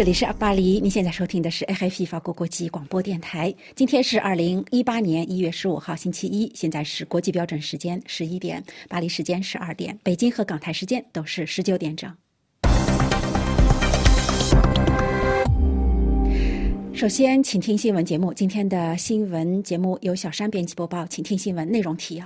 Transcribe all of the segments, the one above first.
这里是巴黎，您现在收听的是 RFI 法国国际广播电台。今天是2018年1月15号星期一，现在是国际标准时间11点，巴黎时间12点，北京和港台时间都是19点整。首先请听新闻节目，今天的新闻节目由小山编辑播报，请听新闻内容提要。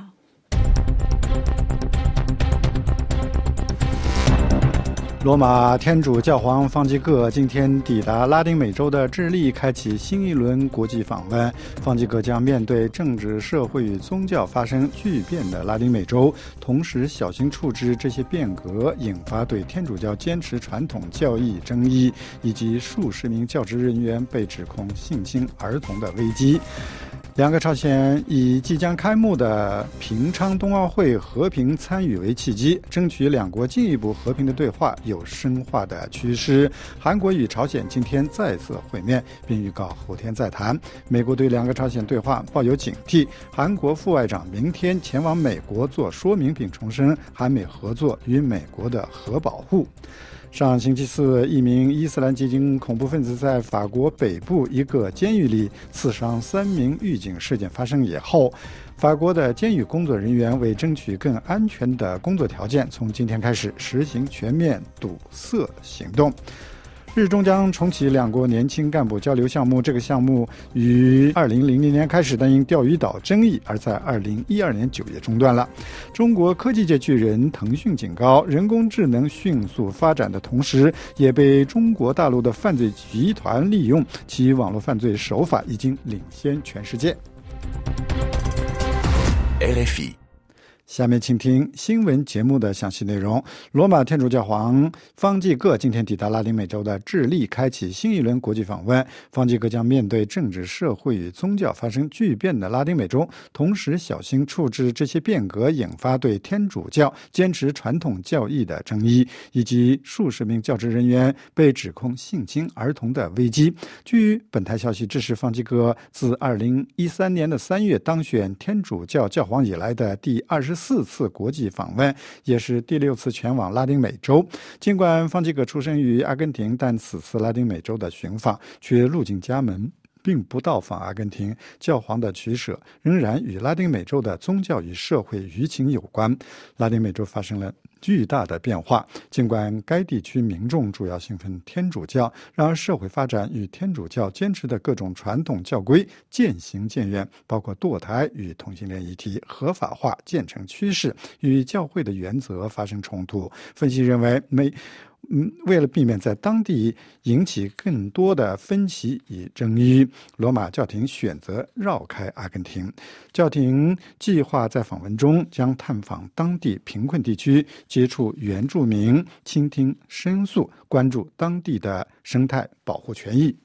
罗马天主教皇方济各今天抵达拉丁美洲的智利，开启新一轮国际访问。方济各将面对政治、社会与宗教发生巨变的拉丁美洲，同时小心处置这些变革引发对天主教坚持传统教义争议，以及数十名教职人员被指控性侵儿童的危机。两个朝鲜以即将开幕的平昌冬奥会和平参与为契机，争取两国进一步和平的对话有深化的趋势。韩国与朝鲜今天再次会面，并预告后天再谈。美国对两个朝鲜对话抱有警惕，韩国副外长明天前往美国做说明，并重申韩美合作与美国的核保护。上星期四，一名伊斯兰激进恐怖分子在法国北部一个监狱里刺伤3名狱警事件发生以后，法国的监狱工作人员为争取更安全的工作条件，从今天开始实行全面堵塞行动。日中将重启两国年轻干部交流项目，这个项目于2000年开始，但因钓鱼岛争议而在2012年9月中断了。中国科技界巨人腾讯警告，人工智能迅速发展的同时，也被中国大陆的犯罪集团利用，其网络犯罪手法已经领先全世界。RFI。下面请听新闻节目的详细内容。罗马天主教皇方济各今天抵达拉丁美洲的智利，开启新一轮国际访问。方济各将面对政治、社会与宗教发生巨变的拉丁美洲，同时小心处置这些变革引发对天主教坚持传统教义的争议，以及数十名教职人员被指控性侵儿童的危机。据本台消息，这是方济各自2013年的3月当选天主教教皇以来的第24次国际访问，也是第6次前往拉丁美洲。尽管方济各出生于阿根廷，但此次拉丁美洲的寻访却入境家门，并不到访阿根廷。教皇的取舍仍然与拉丁美洲的宗教与社会舆情有关。拉丁美洲发生了巨大的变化，尽管该地区民众主要信奉天主教，然而社会发展与天主教坚持的各种传统教规渐行渐远，包括堕胎与同性恋议题合法化渐成趋势，与教会的原则发生冲突。分析认为，为了避免在当地引起更多的分歧与争议，罗马教廷选择绕开阿根廷。教廷计划在访问中将探访当地贫困地区，接触原住民，倾听申诉，关注当地的生态保护权益。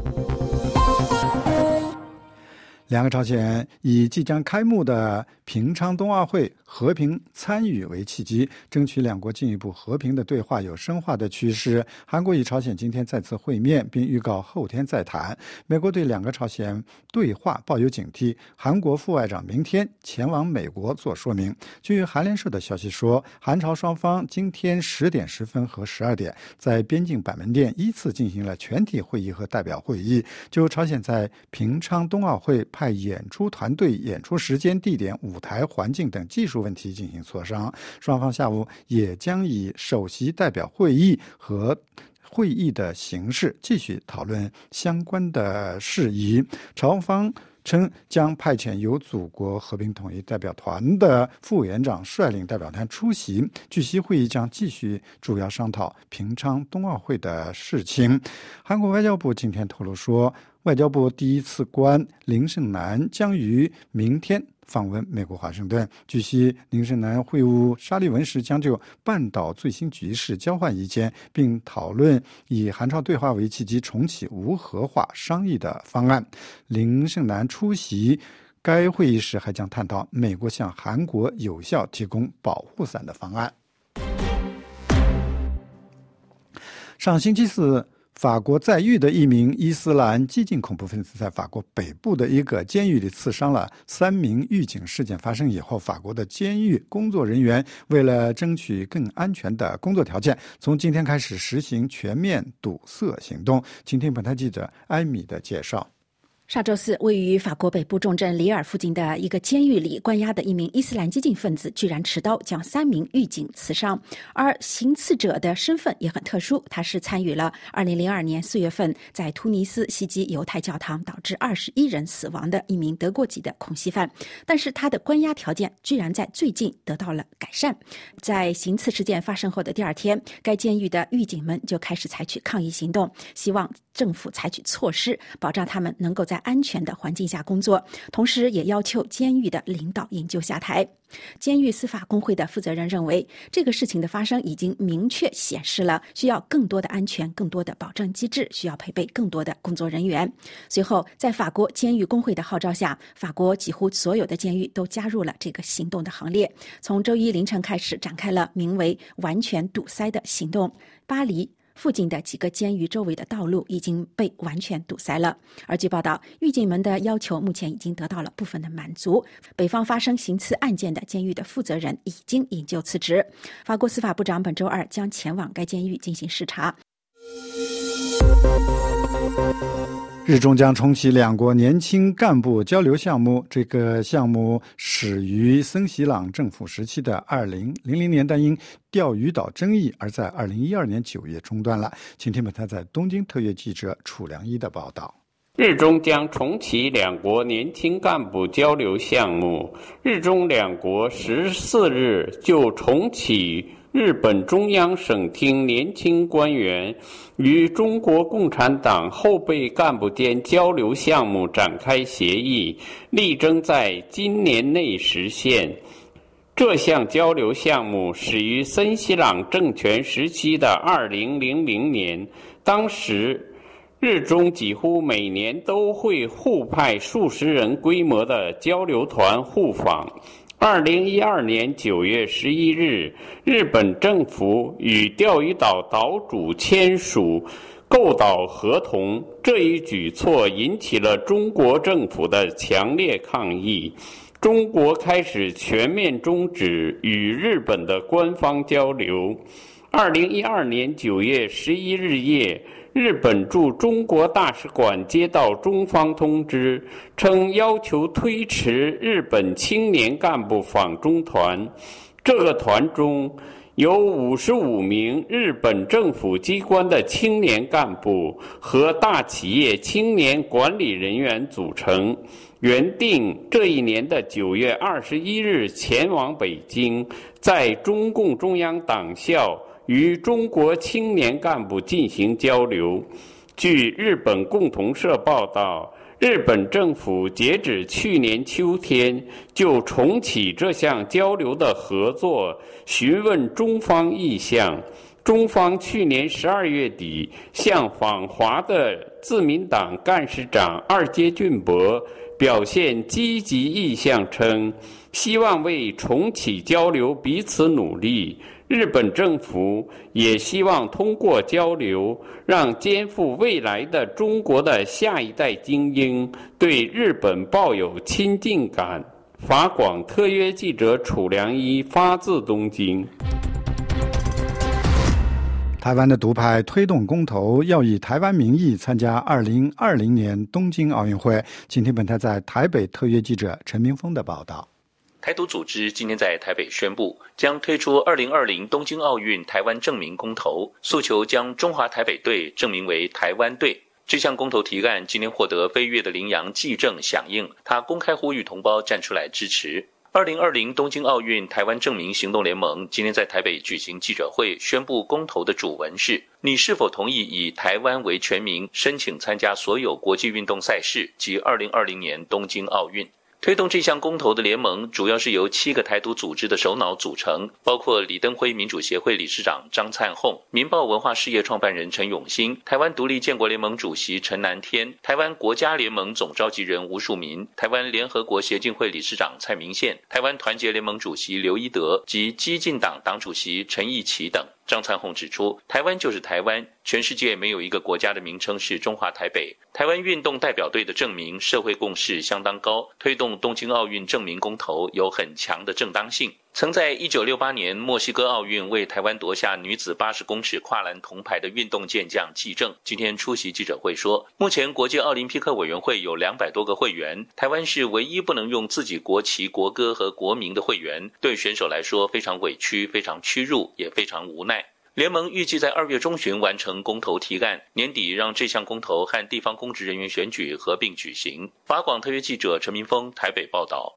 两个朝鲜以即将开幕的平昌冬奥会和平参与为契机，争取两国进一步和平的对话有深化的趋势。韩国与朝鲜今天再次会面，并预告后天再谈。美国对两个朝鲜对话抱有警惕，韩国副外长明天前往美国做说明。据韩联社的消息说，韩朝双方今天10点10分和12点在边境板门店依次进行了全体会议和代表会议，就朝鲜在平昌冬奥会派演出团队、演出时间、地点、舞台环境等技术问题进行磋商。双方下午也将以首席代表会议和会议的形式继续讨论相关的事宜。朝方称将派遣由祖国和平统一代表团的副委员长率领代表团出席。据悉，会议将继续主要商讨平昌冬奥会的事情。韩国外交部今天透露说，外交部第一次官林胜男将于明天访问美国华盛顿。据悉，林胜男会晤沙利文时将就半岛最新局势交换意见，并讨论以韩朝对话为契机重启无核化商议的方案。林胜男出席该会议时还将探讨美国向韩国有效提供保护伞的方案。上星期四， 法国在狱的一名伊斯兰激进恐怖分子在法国北部的一个监狱里刺伤了3名狱警。事件发生以后，法国的监狱工作人员为了争取更安全的工作条件，从今天开始实行全面堵塞行动。请听本台记者艾米的介绍。 上周四，位于法国北部重镇里尔附近的一个监狱里关押的一名伊斯兰激进分子居然持刀将3名狱警刺伤，而行刺者的身份也很特殊，他是参与了2002年4月份在突尼斯袭击犹太教堂导致21人死亡的一名德国籍的恐袭犯，但是他的关押条件居然在最近得到了改善。在行刺事件发生后的第2天，该监狱的狱警们就开始采取抗议行动，希望政府采取措施保障他们能够在安全的环境下工作，同时也要求监狱的领导引咎下台。监狱司法工会的负责人认为，这个事情的发生已经明确显示了需要更多的安全、更多的保证机制，需要配备更多的工作人员。随后，在法国监狱工会的号召下，法国几乎所有的监狱都加入了这个行动的行列。从周一凌晨开始，展开了名为“完全堵塞”的行动。巴黎附近的几个监狱周围的道路已经被完全堵塞了，而据报道，狱警们的要求目前已经得到了部分的满足。北方发生行刺案件的监狱的负责人已经引咎辞职。法国司法部长本周二将前往该监狱进行视察。 日中将重启两国年轻干部交流项目。这个项目始于森喜朗政府时期的2000年，但因钓鱼岛争议而在2012年9月中断了。请听本台在东京特约记者楚良一的报道。 日中将重启两国年轻干部交流项目。日中两国14日就重启日本中央省厅年轻官员与中国共产党后备干部间交流项目展开协议，力争在今年内实现。这项交流项目始于森喜朗政权时期的2000年，当时日中几乎每年都会互派数十人规模的交流团互访。2012年9月11日，日本政府与钓鱼岛岛主签署购岛合同，这一举措引起了中国政府的强烈抗议。中国开始全面终止与日本的官方交流。2012年9月11日夜，日本驻中国大使馆接到中方通知，称要求推迟日本青年干部访中团。这个团中由55名日本政府机关的青年干部和大企业青年管理人员组成，原定这一年的9月21日前往北京，在中共中央党校与中国青年干部进行交流。据日本共同社报道，日本政府截止去年秋天就重启这项交流的合作，询问中方意向。中方去年12月底向访华的自民党干事长二阶俊博表现积极意向，称希望为重启交流彼此努力。日本政府也希望通过交流，让肩负未来的中国的下一代精英对日本抱有亲近感。法广特约记者楚良一发自东京。 台湾的独派推动公投，要以台湾名义参加2020年东京奥运会。请听本台在台北特约记者陈明峰的报道。 台独组织今天在台北宣布，将推出2020东京奥运台湾正名公投，诉求将中华台北队正名为台湾队。这项公投提案今天获得飞跃的羚羊纪政响应，他公开呼吁同胞站出来支持。2020东京奥运台湾正名行动联盟今天在台北举行记者会，宣布公投的主文是：你是否同意以台湾为全名申请参加所有国际运动赛事及2020年东京奥运？推动这项公投的联盟主要是由7个台独组织的首脑组成，包括李登辉民主协会理事长张灿宏、民报文化事业创办人陈永新、台湾独立建国联盟主席陈南天、台湾国家联盟总召集人吴树民、台湾联合国协进会理事长蔡明宪、台湾团结联盟主席刘一德及基进党党主席陈义奇等。 张灿宏指出，台湾就是台湾，全世界没有一个国家的名称是中华台北。台湾运动代表队的证明社会共识相当高，推动东京奥运证明公投有很强的正当性。曾在1968年墨西哥奥运为台湾夺下女子80公尺跨栏铜牌的运动健将纪政，今天出席记者会说，目前国际奥林匹克委员会有200多个会员，台湾是唯一不能用自己国旗、国歌和国名的会员，对选手来说非常委屈、非常屈辱，也非常无奈。联盟预计在2月中旬完成公投提案，年底让这项公投和地方公职人员选举合并举行。法广特约记者陈明峰台北报道。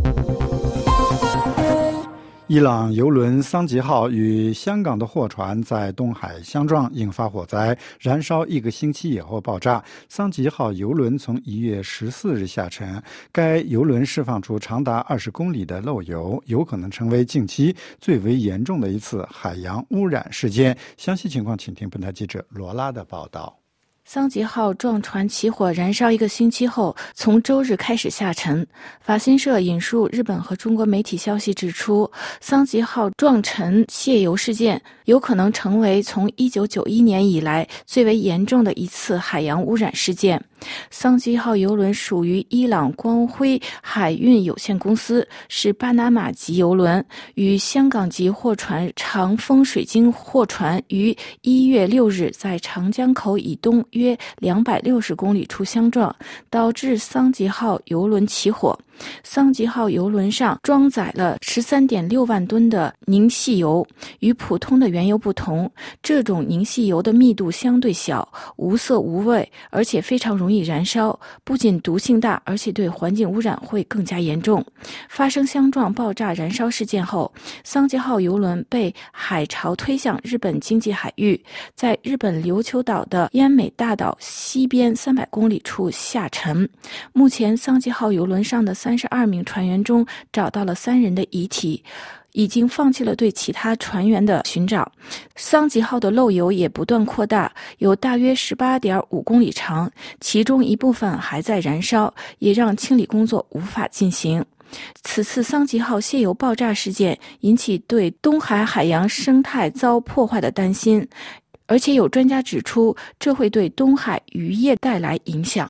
伊朗油轮桑吉号与香港的货船在东海相撞，引发火灾，燃烧1个星期以后爆炸。桑吉号油轮从1月14日下沉，该油轮释放出长达20公里的漏油，有可能成为近期最为严重的一次海洋污染事件。详细情况请听本台记者罗拉的报道。 桑吉号撞船起火燃烧1个星期后，从周日开始下沉。法新社引述日本和中国媒体消息指出，桑吉号撞沉泄油事件有可能成为从1991年以来最为严重的一次海洋污染事件。桑吉号油轮属于伊朗光辉海运有限公司，是巴拿马籍油轮，与香港籍货船长丰水晶货船于1月6日在长江口以东约260公里处相撞，导致桑吉号油轮起火。桑吉号油轮上装载了13.6万吨的凝细油，与普通的原油不同，这种凝细油的密度相对小，无色无味，而且非常容易燃烧，不仅毒性大，而且对环境污染会更加严重。发生相撞爆炸燃烧事件后，桑吉号油轮被海潮推向日本经济海域，在日本琉球岛的奄美大岛西边300公里处下沉。目前桑吉号油轮上的32名船员中找到了3人的遗体，已经放弃了对其他船员的寻找。桑吉号的漏油也不断扩大，有大约 18.5 公里长，其中一部分还在燃烧，也让清理工作无法进行。此次桑吉号泄油爆炸事件引起对东海海洋生态遭破坏的担心，而且有专家指出，这会对东海渔业带来影响。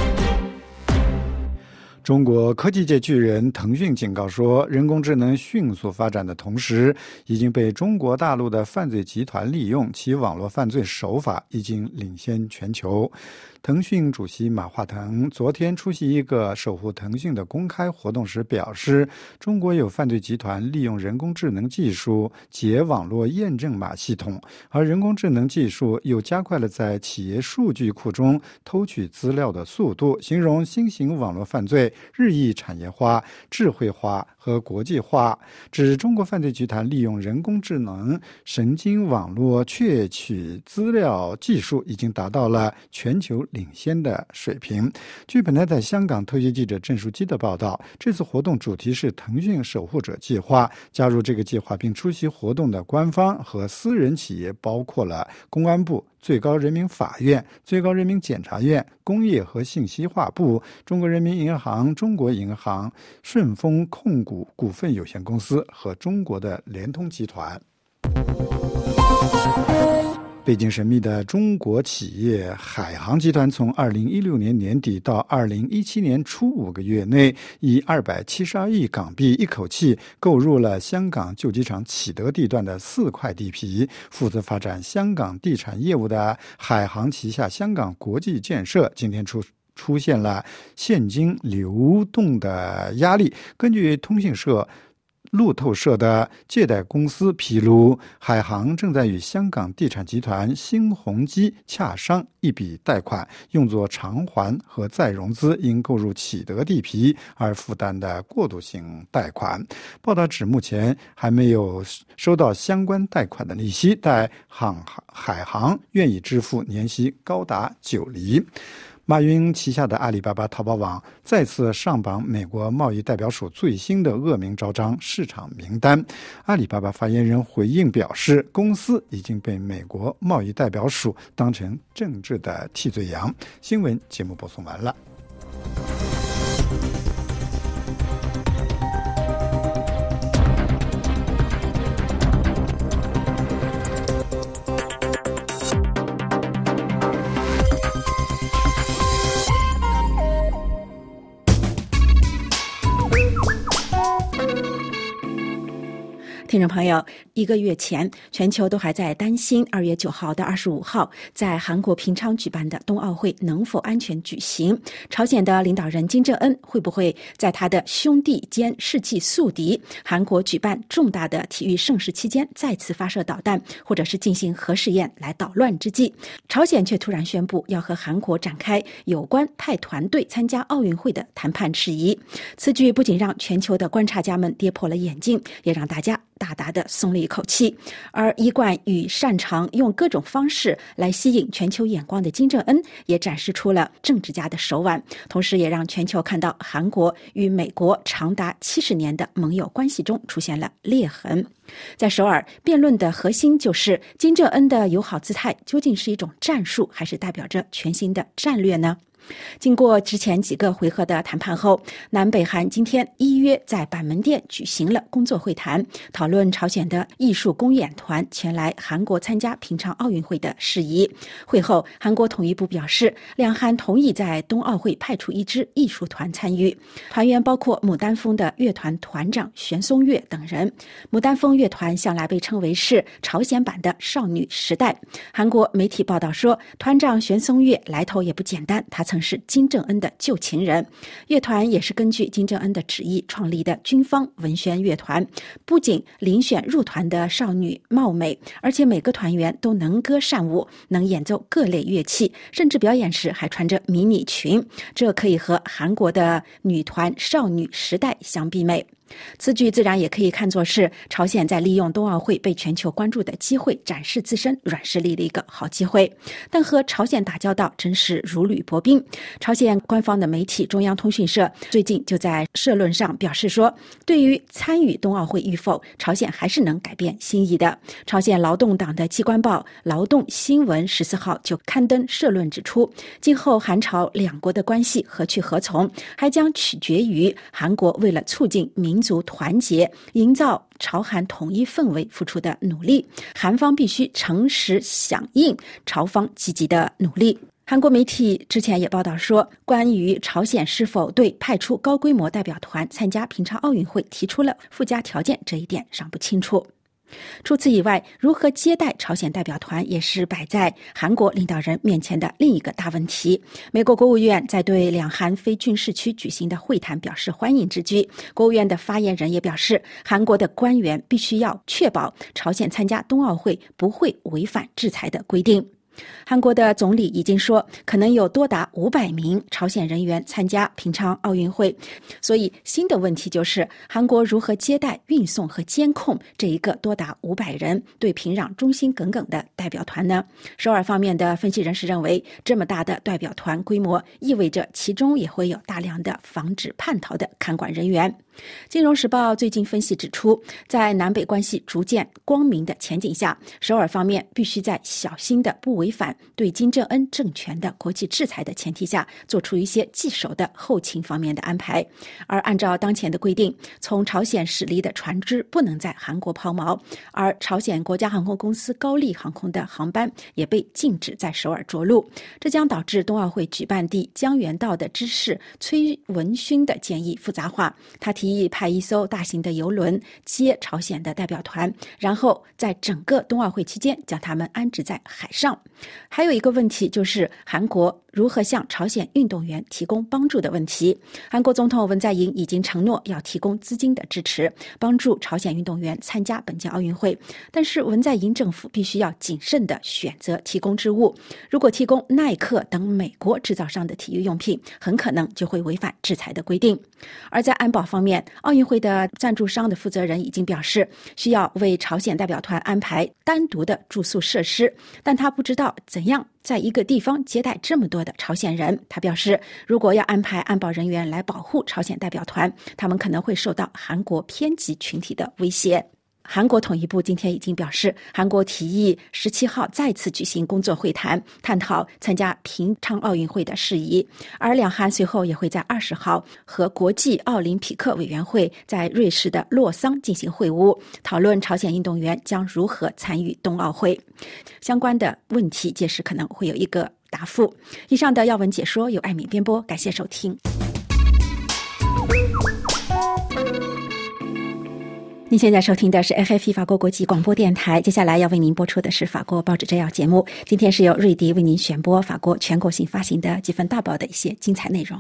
中国科技界巨人腾讯警告说，人工智能迅速发展的同时，已经被中国大陆的犯罪集团利用，其网络犯罪手法已经领先全球。腾讯主席马化腾昨天出席一个守护腾讯的公开活动时表示，中国有犯罪集团利用人工智能技术解网络验证码系统，而人工智能技术又加快了在企业数据库中偷取资料的速度，形容新型网络犯罪日益产业化、智慧化和国际化，指中国犯罪集团利用人工智能神经网络窃取资料技术已经达到了全球领先的水平。据本台在香港特约记者郑淑基的报道，这次活动主题是腾讯守护者计划，加入这个计划并出席活动的官方和私人企业包括了公安部、最高人民法院、最高人民检察院、工业和信息化部、中国人民银行、中国银行、顺丰控股股份有限公司和中国的联通集团。背景神秘的中国企业海航集团从2016年年底到2017年初5个月内，以272亿港币一口气购入了香港旧机场启德地段的4块地皮。负责发展香港地产业务的海航旗下香港国际建设今天出现了现金流动的压力。根据通讯社路透社的借贷公司披露，海航正在与香港地产集团新鸿基洽商一笔贷款，用作偿还和再融资因购入启德地皮而负担的过渡性贷款。报道指，目前还没有收到相关贷款的利息，但海航愿意支付年息高达9厘。马云旗下的阿里巴巴淘宝网再次上榜美国贸易代表署最新的恶名昭彰市场名单。阿里巴巴发言人回应表示，公司已经被美国贸易代表署当成政治的替罪羊。新闻节目播送完了。 听众朋友，1个月前，全球都还在担心2月9号到25号在韩国平昌举办的冬奥会能否安全举行。朝鲜的领导人金正恩会不会在他的兄弟兼世纪宿敌韩国举办重大的体育盛事期间再次发射导弹，或者是进行核试验来捣乱之际，朝鲜却突然宣布要和韩国展开有关派团队参加奥运会的谈判事宜。此举不仅让全球的观察家们跌破了眼镜，也让大家大大的松了一口气。而一贯与擅长用各种方式来吸引全球眼光的金正恩也展示出了政治家的手腕，同时也让全球看到韩国与美国长达70年的盟友关系中出现了裂痕。在首尔，辩论的核心就是金正恩的友好姿态究竟是一种战术，还是代表着全新的战略呢？经过之前几个回合的谈判后，南北韩今天依约在板门店举行了工作会谈，讨论朝鲜的艺术公演团前来韩国参加平昌奥运会的事宜。会后，韩国统一部表示，两韩同意在冬奥会派出一支艺术团参与，团员包括牡丹峰的乐团团长玄松乐等人。牡丹峰乐团向来被称为是朝鲜版的少女时代。韩国媒体报道说，团长玄松乐来头也不简单，他曾是金正恩的旧情人。乐团也是根据金正恩的旨意创立的军方文宣乐团，不仅遴选入团的少女貌美，而且每个团员都能歌善舞，能演奏各类乐器，甚至表演时还穿着迷你裙，这可以和韩国的女团少女时代相媲美。此举自然也可以看作是朝鲜在利用冬奥会被全球关注的机会，展示自身软实力的一个好机会。但和朝鲜打交道真是如履薄冰。朝鲜官方的媒体中央通讯社最近就在社论上表示说，对于参与冬奥会与否，朝鲜还是能改变心意的。朝鲜劳动党的机关报劳动新闻14号就刊登社论指出，今后韩朝两国的关系何去何从，还将取决于韩国为了促进民族团结、营造朝韩统一氛围付出的努力，韩方必须诚实响应朝方积极的努力。韩国媒体之前也报道说，关于朝鲜是否对派出高规模代表团参加平昌奥运会提出了附加条件，这一点尚不清楚。除此以外，如何接待朝鲜代表团也是摆在韩国领导人面前的另一个大问题。美国国务院在对两韩非军事区举行的会谈表示欢迎之际，国务院的发言人也表示，韩国的官员必须要确保朝鲜参加冬奥会不会违反制裁的规定。韩国的总理已经说，可能有多达500名朝鲜人员参加平昌奥运会，所以新的问题就是韩国如何接待、运送和监控这一个多达500人对平壤忠心耿耿的代表团呢？首尔方面的分析人士认为，这么大的代表团规模意味着其中也会有大量的防止叛逃的看管人员。金融时报最近分析指出，在南北关系逐渐光明的前景下，首尔方面必须在小心的不违反对金正恩政权的国际制裁的前提下，做出一些棘手的后勤方面的安排。而按照当前的规定，从朝鲜驶离的船只不能在韩国抛锚，而朝鲜国家航空公司高丽航空的航班也被禁止在首尔着陆。这将导致冬奥会举办地江原道的知事崔文勋的建议复杂化，他提议派一艘大型的邮轮接朝鲜的代表团，然后在整个冬奥会期间将他们安置在海上。还有一个问题就是韩国如何向朝鲜运动员提供帮助的问题。韩国总统文在寅已经承诺要提供资金的支持，帮助朝鲜运动员参加本届奥运会，但是文在寅政府必须要谨慎地选择提供之物。如果提供耐克等美国制造商的体育用品，很可能就会违反制裁的规定。而在安保方面，奥运会的赞助商的负责人已经表示，需要为朝鲜代表团安排单独的住宿设施，但他不知道怎样在一个地方接待这么多的朝鲜人。他表示，如果要安排安保人员来保护朝鲜代表团，他们可能会受到韩国偏激群体的威胁。韩国统一部今天已经表示，韩国提议17号再次举行工作会谈，探讨参加平昌奥运会的事宜。而两韩随后也会在20号和国际奥林匹克委员会在瑞士的洛桑进行会晤，讨论朝鲜运动员将如何参与冬奥会。相关的问题届时可能会有一个答复。以上的要闻解说由艾米编播，感谢收听。 您现在收听的是 RFI 法国国际广播电台，接下来要为您播出的是法国报纸摘要节目。今天是由瑞迪为您选播法国全国性发行的几份大报的一些精彩内容。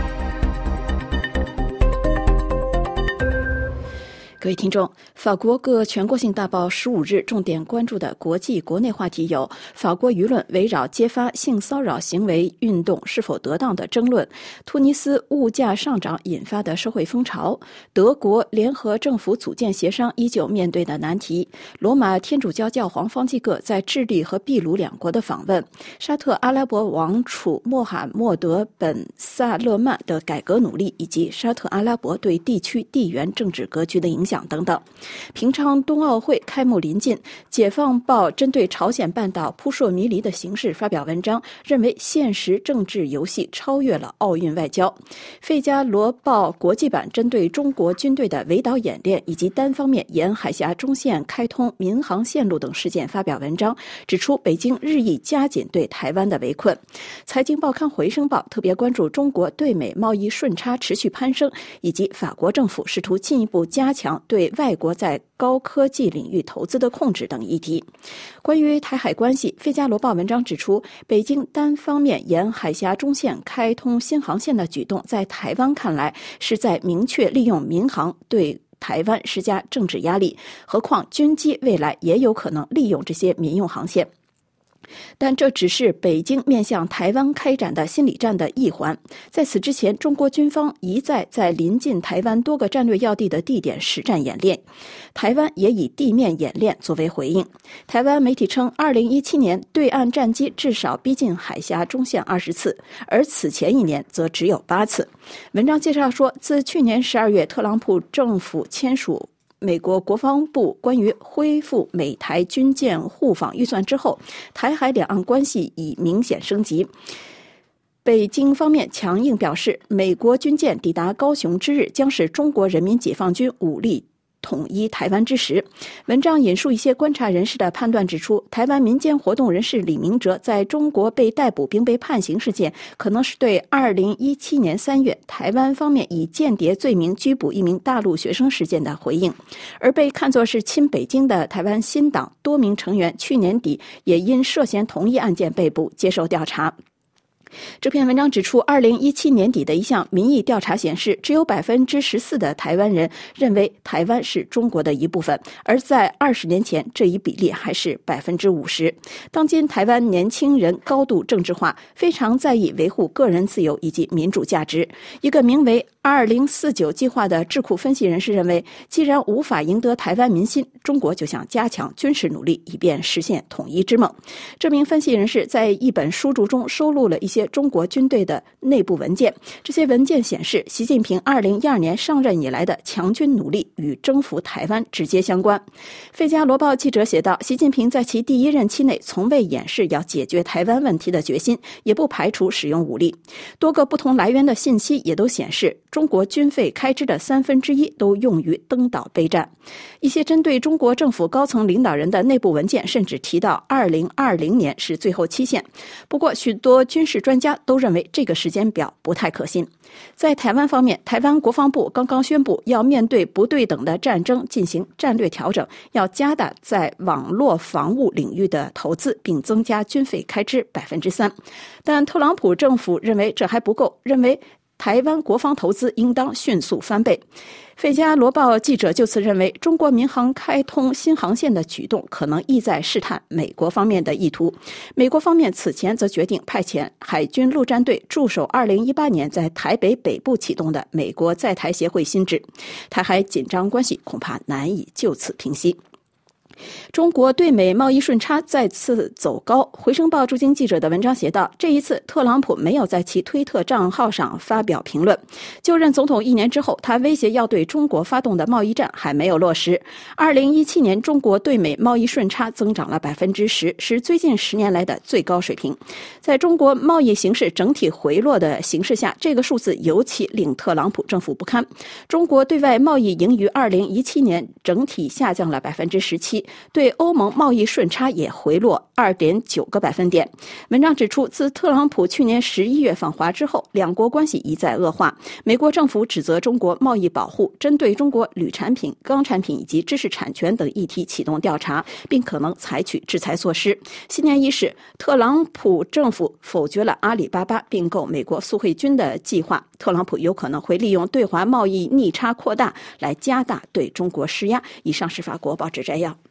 各位听众，法国各全国性大报15日重点关注的国际国内话题有：法国舆论围绕揭发性骚扰行为运动是否得当的争论；突尼斯物价上涨引发的社会风潮；德国联合政府组建协商依旧面对的难题；罗马天主教教皇方济各在智利和秘鲁两国的访问；沙特阿拉伯王储穆罕默德本萨勒曼的改革努力，以及沙特阿拉伯对地区地缘政治格局的影响等等。平昌冬奥会开幕临近，解放报针对朝鲜半岛扑朔迷离的形势发表文章，认为现实政治游戏超越了奥运外交。费加罗报国际版针对中国军队的围岛演练以及单方面沿海峡中线开通民航线路等事件发表文章，指出北京日益加紧对台湾的围困。财经报刊回声报特别关注中国对美贸易顺差持续攀升，以及法国政府试图进一步加强对外国在高科技领域投资的控制等议题。关于台海关系，费加罗报文章指出，北京单方面沿海峡中线开通新航线的举动，在台湾看来是在明确利用民航对台湾施加政治压力，何况军机未来也有可能利用这些民用航线。但这只是北京面向台湾开展的心理战的一环。在此之前，中国军方一再在临近台湾多个战略要地的地点实战演练，台湾也以地面演练作为回应。台湾媒体称，2017年对岸战机至少逼近海峡中线20次，而此前一年则只有8次。文章介绍说，自去年12月特朗普政府签署美国国防部关于恢复美台军舰互访预算之后，台海两岸关系已明显升级。北京方面强硬表示，美国军舰抵达高雄之日将是中国人民解放军武力统一台湾之时。文章引述一些观察人士的判断指出，台湾民间活动人士李明哲在中国被逮捕并被判刑事件，可能是对2017年3月台湾方面以间谍罪名拘捕一名大陆学生事件的回应。而被看作是亲北京的台湾新党多名成员去年底也因涉嫌同一案件被捕，接受调查。这篇文章指出，2017年底的一项民意调查显示，只有14%的台湾人认为台湾是中国的一部分，而在20年前，这一比例还是50%。当今台湾年轻人高度政治化，非常在意维护个人自由以及民主价值。一个名为2049计划的智库分析人士认为，既然无法赢得台湾民心，中国就想加强军事努力，以便实现统一之梦。这名分析人士在一本书著中收录了一些中国军队的内部文件，这些文件显示，习近平2012年上任以来的强军努力与征服台湾直接相关。费加罗报记者写道，习近平在其第一任期内从未掩饰要解决台湾问题的决心，也不排除使用武力。多个不同来源的信息也都显示，中国军费开支的1/3都用于登岛备战。一些针对中国政府高层领导人的内部文件甚至提到2020年是最后期限。不过，许多军事专家都认为这个时间表不太可信。在台湾方面，台湾国防部刚刚宣布要面对不对等的战争进行战略调整，要加大在网络防务领域的投资，并增加军费开支3%。但特朗普政府认为这还不够，认为台湾国防投资应当迅速翻倍。费加罗报记者就此认为，中国民航开通新航线的举动可能意在试探美国方面的意图。美国方面此前则决定派遣海军陆战队驻守2018年在台北北部启动的美国在台协会新制。台海紧张关系恐怕难以就此平息。中国对美贸易顺差再次走高。回声报驻京记者的文章写道，这一次特朗普没有在其推特账号上发表评论。就任总统1年之后，他威胁要对中国发动的贸易战还没有落实。2017年中国对美贸易顺差增长了10%，是最近10年来的最高水平。在中国贸易形势整体回落的形势下，这个数字尤其令特朗普政府不堪。中国对外贸易盈余2017年整体下降了17%， 对欧盟贸易顺差也回落2.9个百分点。文章指出，自特朗普去年11月访华之后，两国关系一再恶化。美国政府指责中国贸易保护，针对中国铝产品、钢产品以及知识产权等议题启动调查，并可能采取制裁措施。新年伊始，特朗普政府否决了阿里巴巴并购美国苏汇军的计划。特朗普有可能会利用对华贸易逆差扩大来加大对中国施压。以上是法国报纸摘要。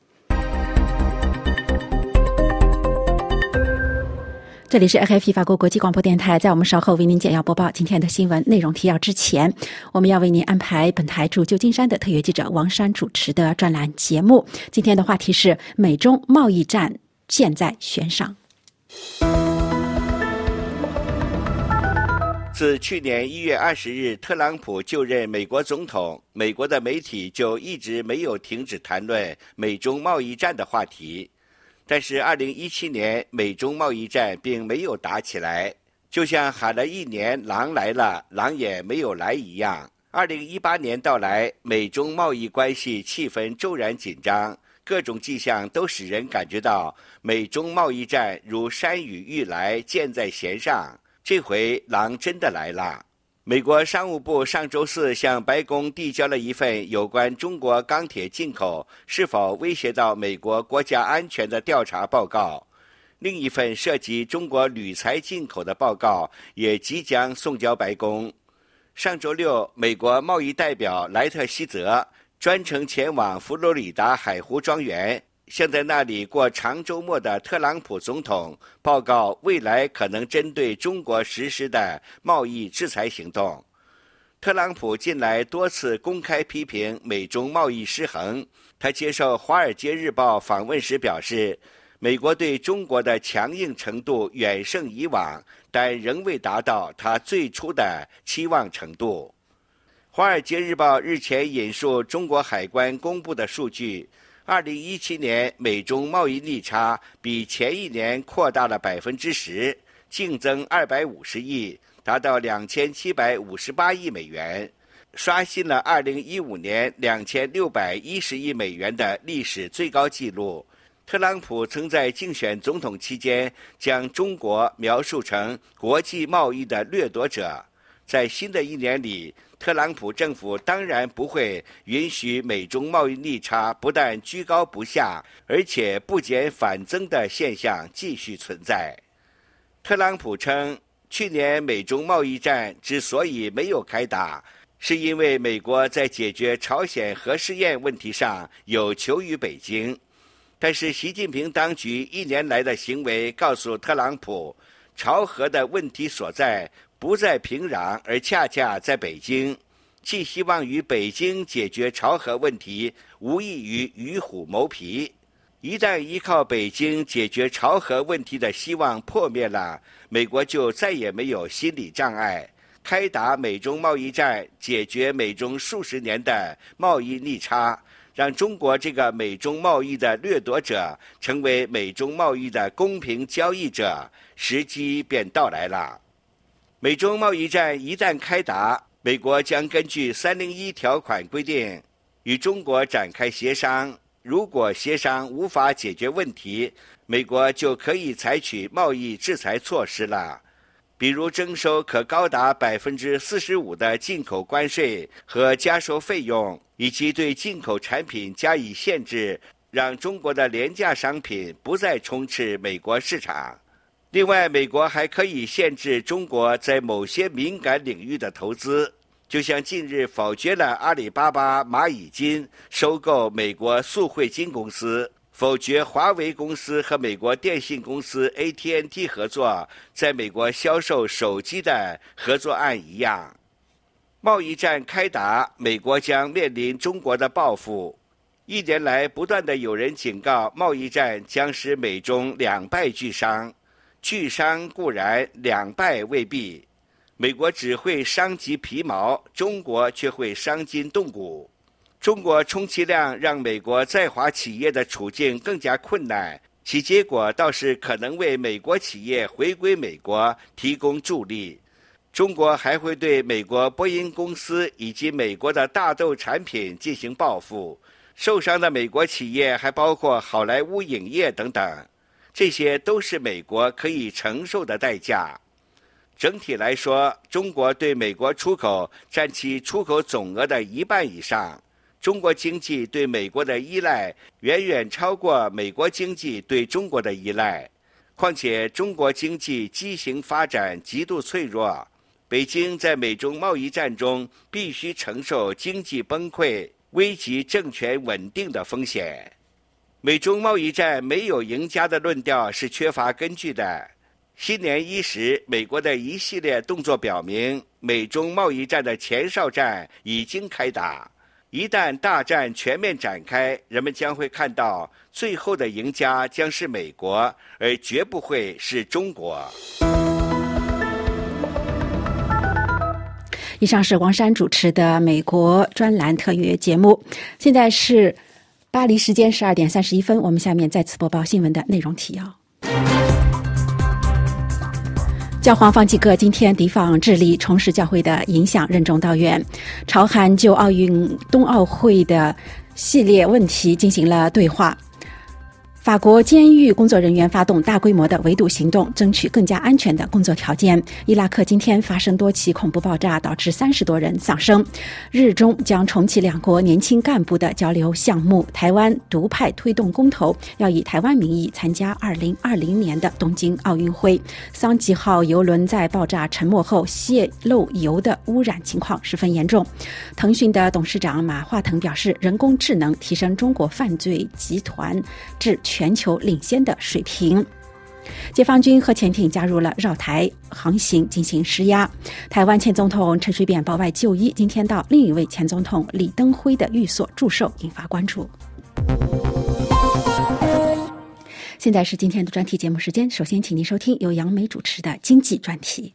这里是 RFI 法国国际广播电台，在我们稍后为您简要播报今天的新闻内容提要之前，我们要为您安排本台驻旧金山的特约记者王珊主持的专栏节目。今天的话题是美中贸易战箭在弦上。 自去年1月20日特朗普就任美国总统，美国的媒体就一直没有停止谈论美中贸易战的话题。但是2017年美中贸易战并没有打起来，就像喊了1年狼来了，狼也没有来一样。2018年到来，美中贸易关系气氛骤然紧张，各种迹象都使人感觉到美中贸易战如山雨欲来，箭在弦上。这回狼真的来了。美国商务部上周四向白宫递交了一份有关中国钢铁进口是否威胁到美国国家安全的调查报告，另一份涉及中国铝材进口的报告也即将送交白宫。上周六，美国贸易代表莱特希泽专程前往佛罗里达海湖庄园，向在那里过长周末的特朗普总统报告未来可能针对中国实施的贸易制裁行动。特朗普近来多次公开批评美中贸易失衡。他接受《华尔街日报》访问时表示，美国对中国的强硬程度远胜以往，但仍未达到他最初的期望程度。《华尔街日报》日前引述中国海关公布的数据，2017年美中贸易逆差比前一年扩大了10%，净增250亿，达到2758亿美元，刷新了2015年2610亿美元的历史最高纪录。特朗普曾在竞选总统期间将中国描述成国际贸易的掠夺者。在新的一年里，特朗普政府当然不会允许美中贸易逆差不但居高不下，而且不减反增的现象继续存在。特朗普称，去年美中贸易战之所以没有开打，是因为美国在解决朝鲜核试验问题上有求于北京。但是习近平当局1年来的行为告诉特朗普，朝核的问题所在不在平壤，而恰恰在北京。寄希望于北京解决朝核问题，无异于与虎谋皮。一旦依靠北京解决朝核问题的希望破灭了，美国就再也没有心理障碍，开打美中贸易战，解决美中数十年的贸易逆差，让中国这个美中贸易的掠夺者成为美中贸易的公平交易者，时机便到来了。美中贸易战一旦开打，美国将根据301条款规定与中国展开协商，如果协商无法解决问题，美国就可以采取贸易制裁措施了，比如征收可高达45%的进口关税和加收费用，以及对进口产品加以限制，让中国的廉价商品不再充斥美国市场。另外，美国还可以限制中国在某些敏感领域的投资，就像近日否决了阿里巴巴蚂蚁金收购美国速汇金公司，否决华为公司和美国电信公司 AT&T 合作在美国销售手机的合作案一样。贸易战开打，美国将面临中国的报复。1年来不断的有人警告，贸易战将使美中两败俱伤。俱伤固然，两败未必。美国只会伤及皮毛，中国却会伤筋动骨。中国充其量让美国在华企业的处境更加困难，其结果倒是可能为美国企业回归美国提供助力。中国还会对美国波音公司以及美国的大豆产品进行报复， 受伤的美国企业还包括好莱坞影业等等，这些都是美国可以承受的代价。整体来说，中国对美国出口占其出口总额的1半以上，中国经济对美国的依赖远远超过美国经济对中国的依赖。况且中国经济畸形发展极度脆弱，北京在美中贸易战中必须承受经济崩溃、危及政权稳定的风险。美中贸易战没有赢家的论调是缺乏根据的。新年伊始，美国的一系列动作表明，美中贸易战的前哨战已经开打。一旦大战全面展开，人们将会看到最后的赢家将是美国，而绝不会是中国。 以上是王珊主持的美国专栏特约节目。现在是巴黎时间12点31分，我们下面再次播报新闻的内容提要。教皇方济各今天抵访智利，重视教会的影响任重道远。朝韩就奥运冬奥会的系列问题进行了对话。法国监狱工作人员发动大规模的围堵行动，争取更加安全的工作条件。伊拉克今天发生多起恐怖爆炸，导致30多人丧生。日中将重启两国年轻干部的交流项目。台湾独派推动公投，要以台湾名义参加2020年的东京奥运会。桑吉号邮轮在爆炸沉没后泄漏油的污染情况十分严重。腾讯的董事长马化腾表示，人工智能提升中国犯罪集团至全球领先的水平。解放军核潜艇加入了绕台航行进行施压。台湾前总统陈水扁保外就医，今天到另一位前总统李登辉的寓所祝寿，引发关注。现在是今天的专题节目时间，首先请您收听由杨梅主持的经济专题。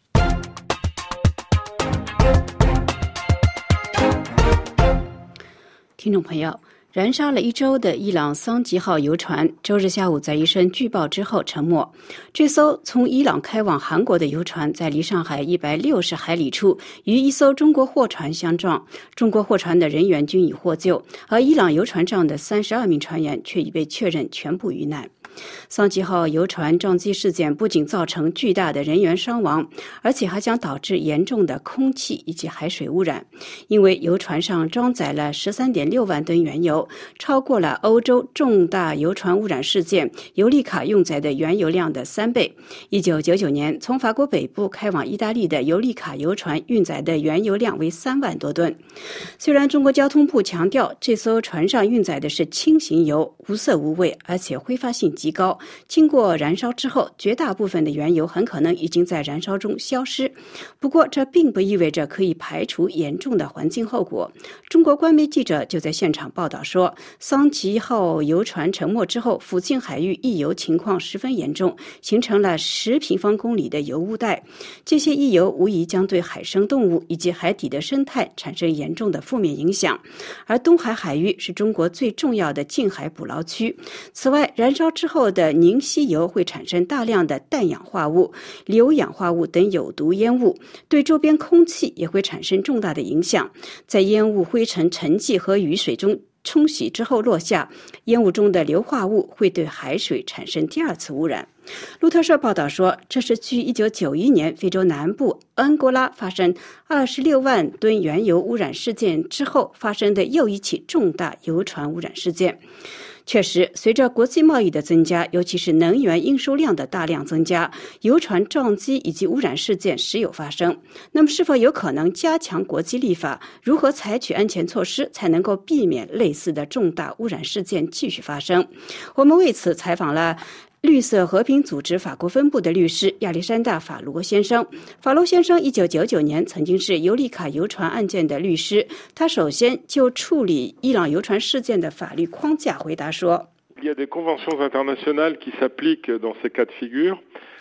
听众朋友，燃烧了1周的伊朗桑吉号游船周日下午在一声巨爆之后沉没。这艘从伊朗开往韩国的游船在离上海160海里处与一艘中国货船相撞，中国货船的人员均已获救，而伊朗游船上的32名船员却已被确认全部遇难。桑吉号游船撞击事件不仅造成巨大的人员伤亡，而且还将导致严重的空气以及海水污染，因为游船上装载了13.6万吨原油，超过了欧洲重大游船污染事件尤利卡用载的原油量的3倍。1999年从法国北部开往意大利的尤利卡游船运载的原油量为3万多吨。虽然中国交通部强调这艘船上运载的是轻型油，无色无味，而且挥发性极高，经过燃烧之后，绝大部分的原油很可能已经在燃烧中消失。不过这并不意味着可以排除严重的环境后果。中国官媒记者就在现场报道说，桑吉号游船沉没之后，附近海域溢油情况十分严重，形成了10平方公里的油污带。这些溢油无疑将对海生动物以及海底的生态产生严重的负面影响。而东海海域是中国最重要的近海捕捞区。此外，燃烧之后的凝稀油会产生大量的氮氧化物、硫氧化物等有毒烟雾，对周边空气也会产生重大的影响。在烟雾、灰尘、沉积和雨水中冲洗之后落下，烟雾中的硫化物会对海水产生第2次污染。路透社报道说，这是继1991年非洲南部安哥拉发生26万吨原油污染事件之后发生的又一起重大油船污染事件。确实，随着国际贸易的增加，尤其是能源运输量的大量增加，油船撞击以及污染事件时有发生。那么是否有可能加强国际立法？如何采取安全措施才能够避免类似的重大污染事件继续发生？我们为此采访了绿色和平组织法国分部的律师亚历山大·法罗先生。法罗先生1999年曾经是尤利卡游船案件的律师，他首先就处理伊朗游船事件的法律框架回答说， Il y a des conventions internationales qui s'appliquent dans ces cas de figure.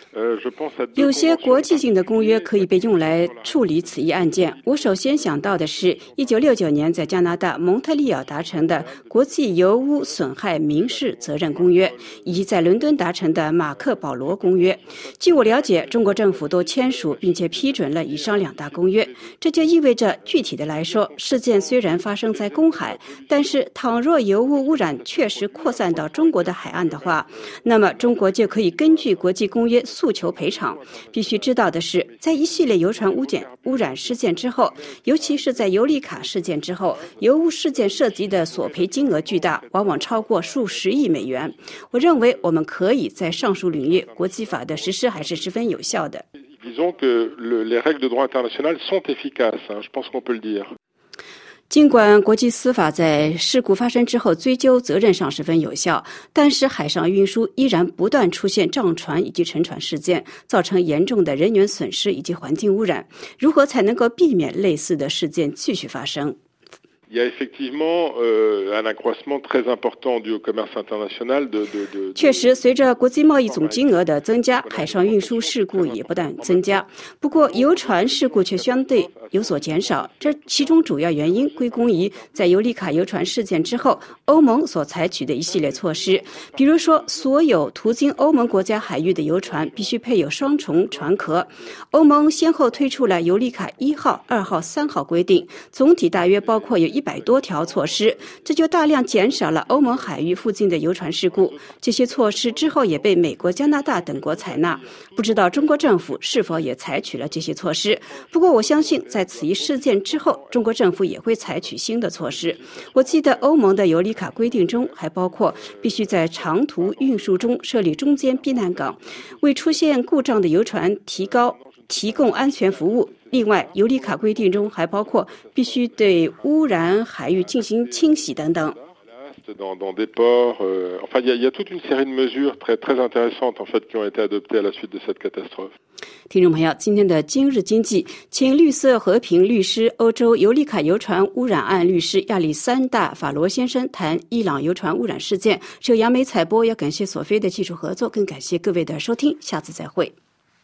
有些国际性的公约可以被用来处理此一案件。我首先想到的是1969年在加拿大蒙特利尔达成的国际油污损害民事责任公约，以及在伦敦达成的马克保罗公约。据我了解，中国政府都签署并且批准了以上2大公约。这就意味着，具体的来说，事件虽然发生在公海，但是倘若油污污染确实扩散到中国的海岸的话，那么中国就可以根据国际公约诉求赔偿。必须知道的是，在一系列油船污染事件之后，尤其是在尤里卡事件之后，油污事件涉及的索赔金额巨大，往往超过数十亿美元。我认为我们可以在上述领域国际法的实施还是十分有效的。 Disons que les règles de droit international sont efficaces, je pense qu'on peut le dire. 尽管国际司法在事故发生之后追究责任上十分有效，但是海上运输依然不断出现撞船以及沉船事件，造成严重的人员损失以及环境污染。如何才能够避免类似的事件继续发生 ？Il y a effectivement un accroissement très important du commerce international de 确实，随着国际贸易总金额的增加，海上运输事故也不断增加。不过，游船事故却相对有所减少。这其中主要原因归功于在尤里卡游船事件之后，欧盟所采取的一系列措施。比如说，所有途经欧盟国家海域的游船必须配有双重船壳。欧盟先后推出了尤里卡1号、2号、3号规定，总体大约包括有100多条措施，这就大量减少了欧盟海域附近的游船事故。这些措施之后也被美国、加拿大等国采纳。不知道中国政府是否也采取了这些措施？不过我相信，在此一事件之后，中国政府也会采取新的措施。我记得欧盟的尤里卡规定中还包括必须在长途运输中设立中间避难港，为出现故障的游船提供安全服务。另外，尤里卡规定中还包括必须对污染海域进行清洗等等。 Dans des ports, enfin il y a toute une série de mesures très intéressantes en fait qui ont été adoptées à la suite de cette catastrophe. 听众朋友，今天的今日经济，请绿色和平律师、欧洲尤里卡游船污染案律师亚历山大·法罗先生谈伊朗游船污染事件。是由杨梅采播，要感谢索菲的技术合作，更感谢各位的收听，下次再会。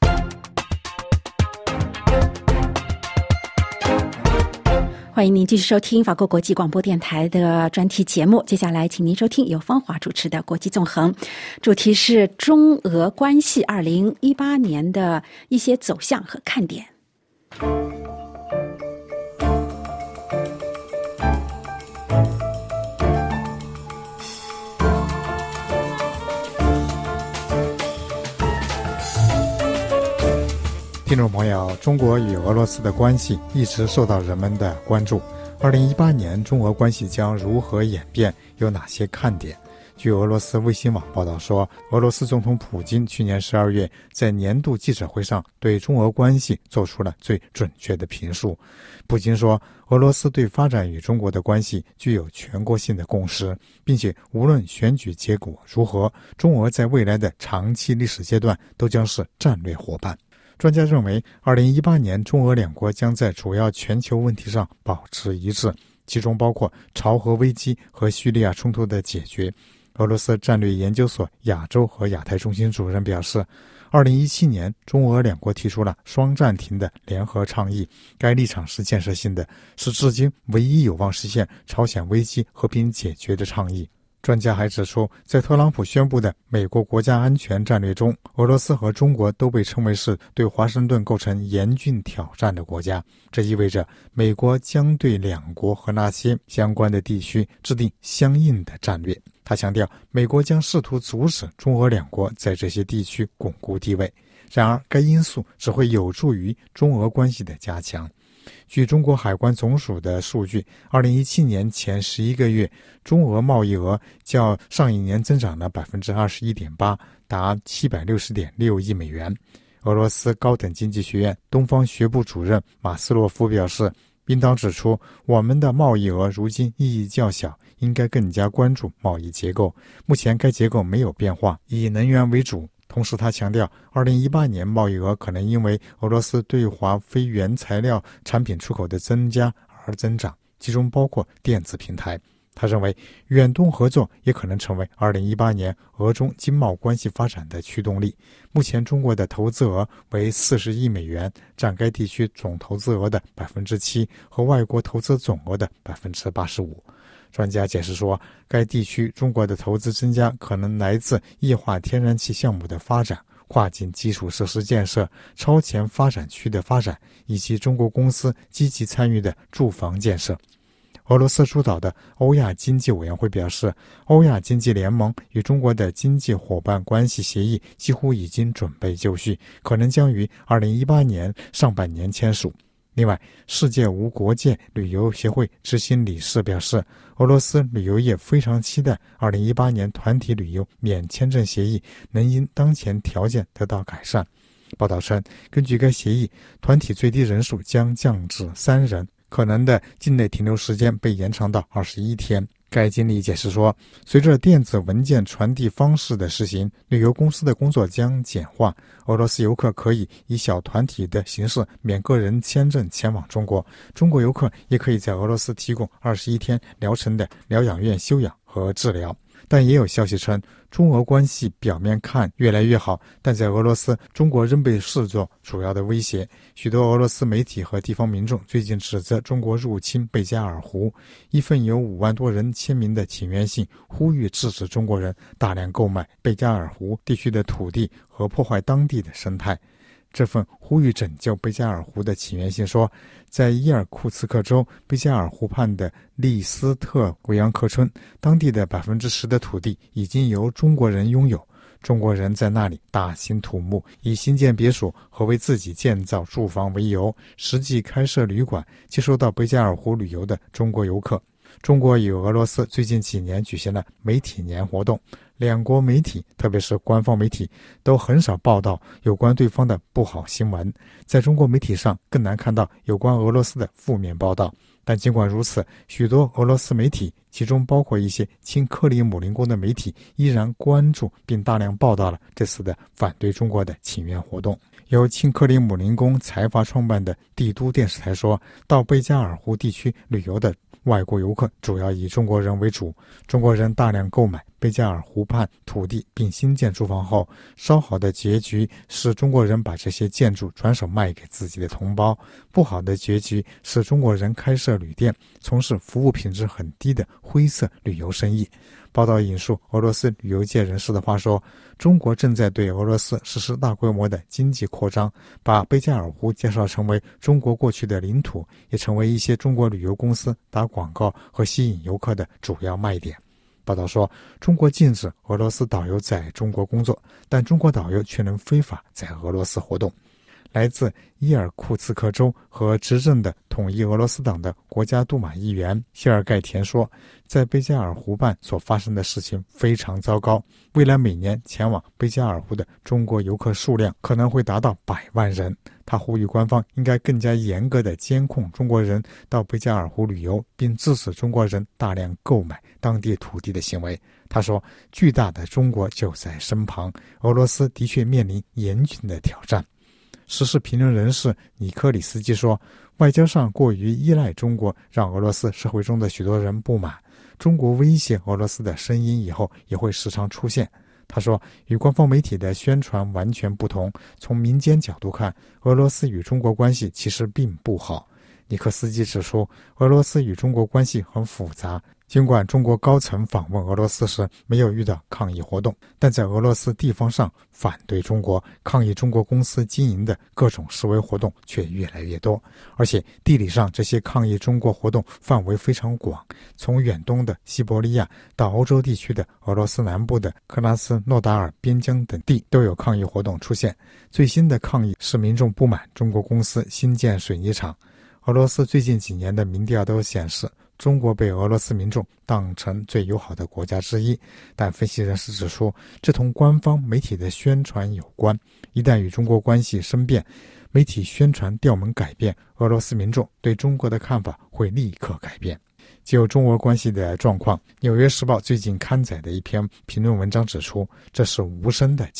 欢迎您继续收听法国国际广播电台的专题节目。接下来请您收听由方华主持的国际纵横，主题是中俄关系2018年的一些走向和看点。 听众朋友，中国与俄罗斯的关系一直受到人们的关注。2018年中俄关系将如何演变，有哪些看点？据俄罗斯卫星网报道说，俄罗斯总统普京去年12月在年度记者会上对中俄关系做出了最准确的评述。普京说，俄罗斯对发展与中国的关系具有全国性的共识，并且无论选举结果如何，中俄在未来的长期历史阶段都将是战略伙伴。专家认为，2018年中俄两国将在主要全球问题上保持一致，其中包括朝核危机和叙利亚冲突的解决。俄罗斯战略研究所亚洲和亚太中心主任表示，2017年中俄两国提出了双暂停的联合倡议，该立场是建设性的，是至今唯一有望实现朝鲜危机和平解决的倡议。专家还指出，在特朗普宣布的美国国家安全战略中，俄罗斯和中国都被称为是对华盛顿构成严峻挑战的国家。这意味着美国将对两国和那些相关的地区制定相应的战略。他强调，美国将试图阻止中俄两国在这些地区巩固地位。然而，该因素只会有助于中俄关系的加强。据中国海关总署的数据，2017年前11个月，中俄贸易额较上一年增长了 21.8%， 达 760.6 亿美元。俄罗斯高等经济学院东方学部主任马斯洛夫表示，应当指出，我们的贸易额如今意义较小，应该更加关注贸易结构。目前该结构没有变化，以能源为主。同时他强调，2018年贸易额可能因为俄罗斯对华非原材料产品出口的增加而增长，其中包括电子平台。 他认为，远东合作也可能成为2018年俄中经贸关系发展的驱动力。目前，中国的投资额为40亿美元，占该地区总投资额的 7%， 和外国投资总额的 85%。专家解释说，该地区中国的投资增加可能来自液化天然气项目的发展、跨境基础设施建设、超前发展区的发展，以及中国公司积极参与的住房建设。俄罗斯主导的欧亚经济委员会表示，欧亚经济联盟与中国的经济伙伴关系协议几乎已经准备就绪，可能将于2018年上半年签署。另外，世界无国界旅游协会执行理事表示，俄罗斯旅游业非常期待2018年团体旅游免签证协议能因当前条件得到改善。报道称，根据该协议，团体最低人数将降至3人，可能的境内停留时间被延长到21天。该经理解释说，随着电子文件传递方式的实行，旅游公司的工作将简化。俄罗斯游客可以以小团体的形式免个人签证前往中国，中国游客也可以在俄罗斯提供21天疗程的疗养院休养和治疗。但也有消息称，中俄关系表面看越来越好，但在俄罗斯，中国仍被视作主要的威胁。许多俄罗斯媒体和地方民众最近指责中国入侵贝加尔湖。一份有5万多人签名的请愿信呼吁制止中国人大量购买贝加尔湖地区的土地和破坏当地的生态。这份呼吁拯救贝加尔湖的请愿信说，在伊尔库茨克州贝加尔湖畔的利斯特维扬克村，当地的 10% 的土地已经由中国人拥有。中国人在那里大兴土木，以新建别墅和为自己建造住房为由，实际开设旅馆，接收到贝加尔湖旅游的中国游客。中国与俄罗斯最近几年举行了媒体年活动，两国媒体，特别是官方媒体，都很少报道有关对方的不好新闻。在中国媒体上更难看到有关俄罗斯的负面报道。但尽管如此，许多俄罗斯媒体，其中包括一些亲克里姆林宫的媒体，依然关注并大量报道了这次的反对中国的请愿活动。由亲克里姆林宫财阀创办的帝都电视台说，到贝加尔湖地区旅游的外国游客主要以中国人为主，中国人大量购买贝加尔湖畔土地并新建住房后，稍好的结局是中国人把这些建筑转手卖给自己的同胞，不好的结局是中国人开设旅店，从事服务品质很低的灰色旅游生意。报道引述俄罗斯旅游界人士的话说，中国正在对俄罗斯实施大规模的经济扩张，把贝加尔湖介绍成为中国过去的领土，也成为一些中国旅游公司打广告和吸引游客的主要卖点。报道说，中国禁止俄罗斯导游在中国工作，但中国导游却能非法在俄罗斯活动。来自伊尔库茨克州和执政的统一俄罗斯党的国家杜马议员谢尔盖田说，在贝加尔湖畔所发生的事情非常糟糕，未来每年前往贝加尔湖的中国游客数量可能会达到100万人。他呼吁官方应该更加严格地监控中国人到贝加尔湖旅游，并制止中国人大量购买当地土地的行为。他说，巨大的中国就在身旁，俄罗斯的确面临严峻的挑战。时事评论人士尼科里斯基说，外交上过于依赖中国，让俄罗斯社会中的许多人不满。中国威胁俄罗斯的声音以后也会时常出现。他说，与官方媒体的宣传完全不同，从民间角度看，俄罗斯与中国关系其实并不好。尼克斯基指出，俄罗斯与中国关系很复杂，尽管中国高层访问俄罗斯时没有遇到抗议活动，但在俄罗斯地方上反对中国、抗议中国公司经营的各种示威活动却越来越多。而且地理上，这些抗议中国活动范围非常广，从远东的西伯利亚到欧洲地区的俄罗斯南部的克拉斯诺达尔边疆等地都有抗议活动出现。最新的抗议是民众不满中国公司新建水泥厂。俄罗斯最近几年的民调都显示，中国被俄罗斯民众当成最友好的国家之一，但分析人士指出，这同官方媒体的宣传有关。一旦与中国关系生变，媒体宣传调门改变，俄罗斯民众对中国的看法会立刻改变。就中俄关系的状况，《纽约时报》最近刊载的一篇评论文章指出，这是无声的较量。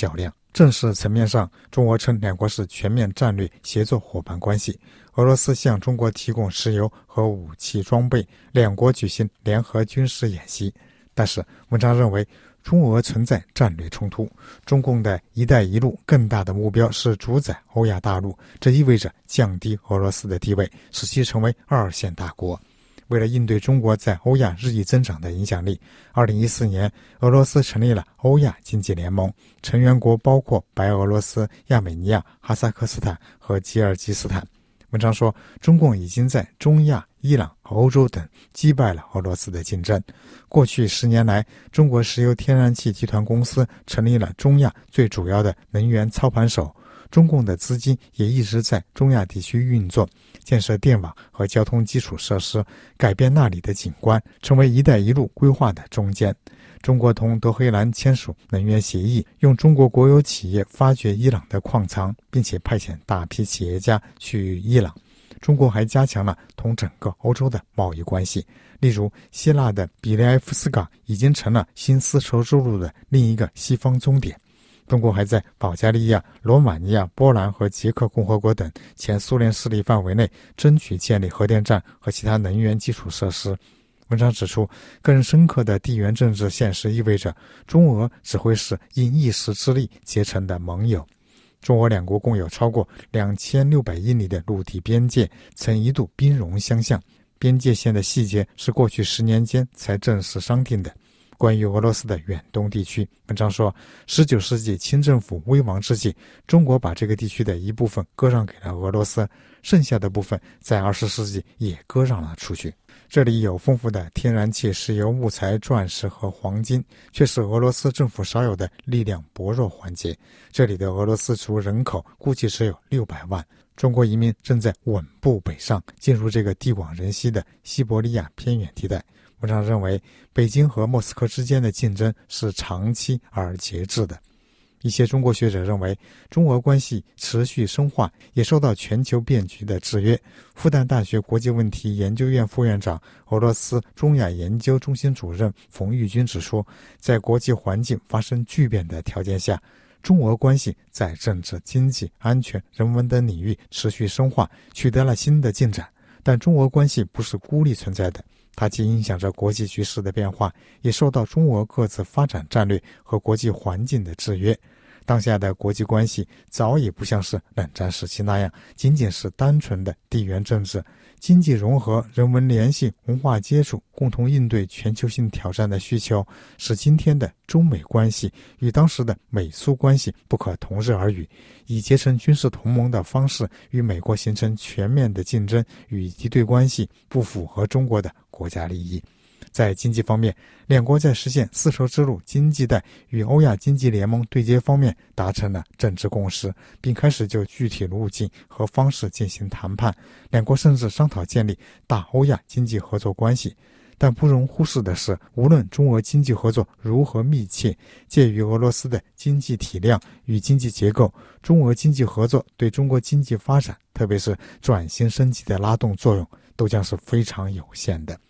正式层面上，中俄称两国是全面战略协作伙伴关系。俄罗斯向中国提供石油和武器装备，两国举行联合军事演习。但是文章认为，中俄存在战略冲突。中共的一带一路更大的目标是主宰欧亚大陆，这意味着降低俄罗斯的地位，使其成为二线大国。为了应对中国在欧亚日益增长的影响力，2014年，俄罗斯成立了欧亚经济联盟，成员国包括白俄罗斯、亚美尼亚、哈萨克斯坦和吉尔吉斯坦。文章说，中共已经在中亚、伊朗和欧洲等击败了俄罗斯的竞争。过去10年来，中国石油天然气集团公司成立了中亚最主要的能源操盘手，中共的资金也一直在中亚地区运作，建设电网和交通基础设施，改变那里的景观，成为一带一路规划的中坚。中国同德黑兰签署能源协议，用中国国有企业发掘伊朗的矿藏，并且派遣大批企业家去伊朗。中国还加强了同整个欧洲的贸易关系，例如希腊的比雷埃夫斯港已经成了新丝绸之路的另一个西方终点。中国还在保加利亚、罗马尼亚、波兰和捷克共和国等前苏联势力范围内争取建立核电站和其他能源基础设施。文章指出，更深刻的地缘政治现实意味着中俄只会是因一时之力结成的盟友。中俄两国共有超过2600英里的陆地边界，曾一度兵戎相向。边界线的细节是过去10年间才正式商定的。关于俄罗斯的远东地区，文章说，19世纪清政府危亡之际，中国把这个地区的一部分割让给了俄罗斯，剩下的部分在20世纪也割让了出去。这里有丰富的天然气、石油、木材、钻石和黄金，却是俄罗斯政府少有的力量薄弱环节。这里的俄罗斯族人口估计只有600万。中国移民正在稳步北上，进入这个地广人稀的西伯利亚偏远地带。文章认为，北京和莫斯科之间的竞争是长期而节制的。一些中国学者认为，中俄关系持续深化也受到全球变局的制约。复旦大学国际问题研究院副院长、俄罗斯中亚研究中心主任冯玉军指出，在国际环境发生巨变的条件下，中俄关系在政治、经济、安全、人文等领域持续深化，取得了新的进展。但中俄关系不是孤立存在的，它既影响着国际局势的变化，也受到中俄各自发展战略和国际环境的制约。当下的国际关系早已不像是冷战时期那样，仅仅是单纯的地缘政治。经济融合、人文联系、文化接触、共同应对全球性挑战的需求，使今天的中美关系与当时的美苏关系不可同日而语。以结成军事同盟的方式与美国形成全面的竞争与敌对关系，不符合中国的国家利益。在经济方面，两国在实现丝绸之路经济带与欧亚经济联盟对接方面达成了政治共识，并开始就具体路径和方式进行谈判。两国甚至商讨建立大欧亚经济合作关系。但不容忽视的是，无论中俄经济合作如何密切，介于俄罗斯的经济体量与经济结构，中俄经济合作对中国经济发展，特别是转型升级的拉动作用，都将是非常有限的。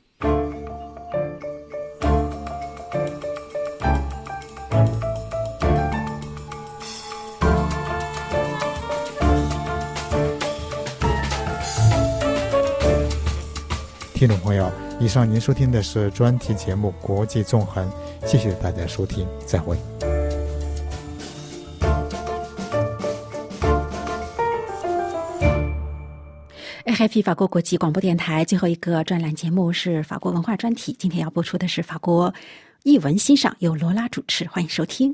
听众朋友，以上您收听的是专题节目《国际纵横》，谢谢大家收听，再会。 RFI 法国国际广播电台最后一个专栏节目是法国文化专题，今天要播出的是法国艺文欣赏，由罗拉主持，欢迎收听。